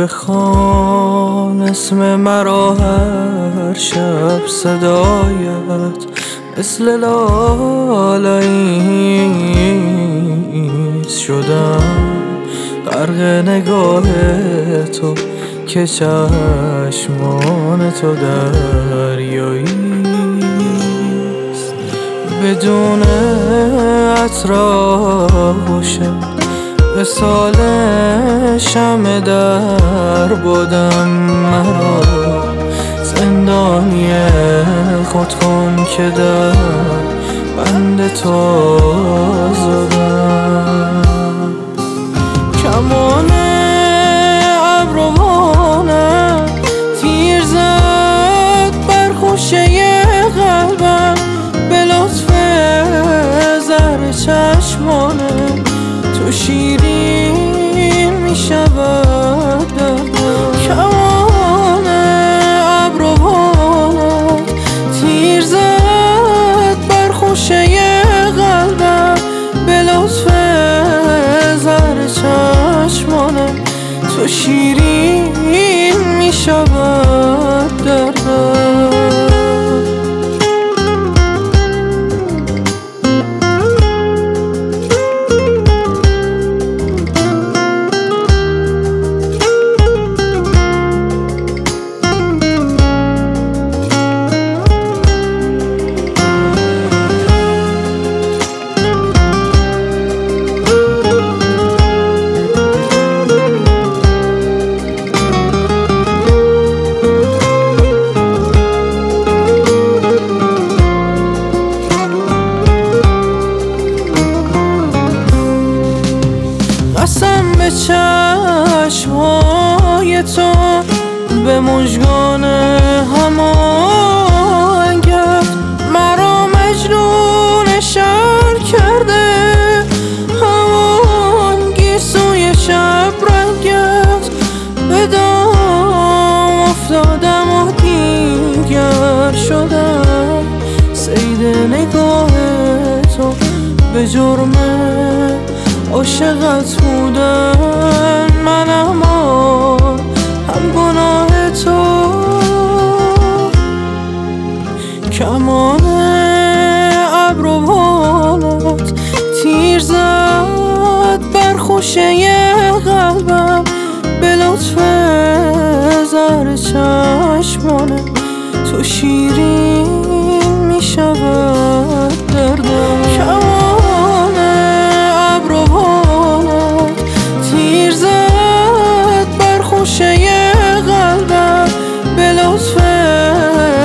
بخوان اسم مرا هر شب صدایت مثل لالاییست شدم غرق نگاه تو که چشمان تو دریاییست بدون اطراشت مثال شمع در بودم مرا زندانی خود کن که در بند تو زدم کمان ابروانم تیر زد بر خوشه قلبم به لطف زهر چشمانم تو شیرین می شود دردم کمان ابروانم تیر زد بر خوشه قلبم به لطف زهر چشمانم تو شیرین می شود دردم قسم به چشمهای تو به مژگان هماهنگت مرا مجنون شهر کرده همانگی سوی شب رنگت به دام افتادم و دیگر شدم صید نگاه تو به جرم عاشقت بودن من اما هم گناه تو کمان ابروانت تیر زد بر خوشه قلبم به لطف زهر چشمانم تو شیرین می شود دردم کمان ابروانت تیر زد بر خوشه قلبم به لطف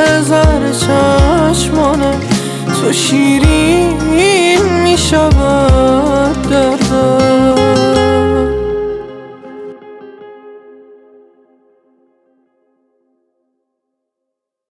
زهر چشمانم تو شیرین می شود